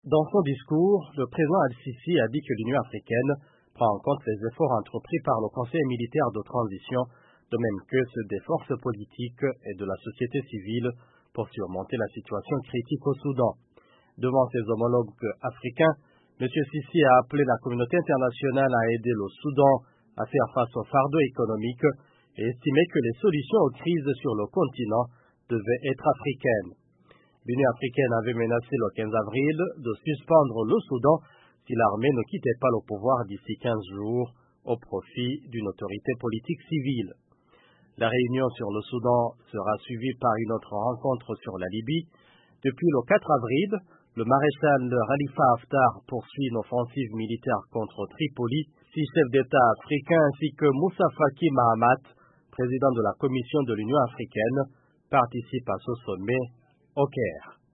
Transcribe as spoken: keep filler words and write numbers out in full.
Dans son discours, le président Al-Sisi a dit que l'Union africaine prend en compte les efforts entrepris par le Conseil militaire de transition, de même que ceux des forces politiques et de la société civile pour surmonter la situation critique au Soudan. Devant ses homologues africains, M. Sisi a appelé la communauté internationale à aider le Soudan à faire face au fardeau économique et estimé que les solutions aux crises sur le continent devaient être africaines. L'Union africaine avait menacé le quinze avril de suspendre le Soudan si l'armée ne quittait pas le pouvoir d'ici quinze jours au profit d'une autorité politique civile. La réunion sur le Soudan sera suivie par une autre rencontre sur la Libye. Depuis le quatre avril, le maréchal Khalifa Haftar poursuit une offensive militaire contre Tripoli. Six chefs d'État africains ainsi que Moussa Faki Mahamat, président de la Commission de l'Union africaine, participent à ce sommet au Caire.